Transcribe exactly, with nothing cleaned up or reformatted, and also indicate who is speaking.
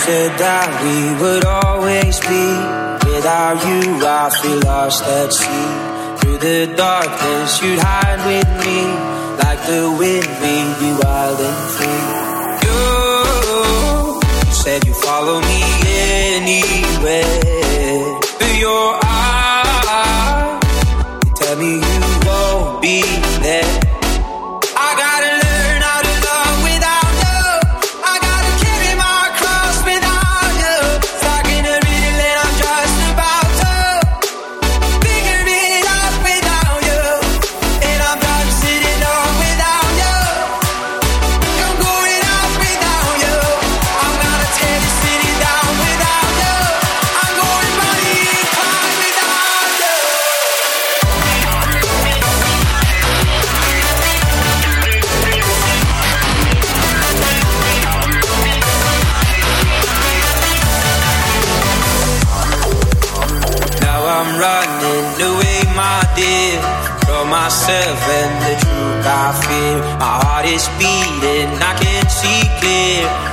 Speaker 1: said that we would always be. Without you I feel lost at sea. Through the darkness you'd hide with me. Like the wind we'd be wild and free. You said you'd follow me anywhere. But your eyes tell me you won't be there. Myself and the truth I fear. My heart is beating, I can't see clear.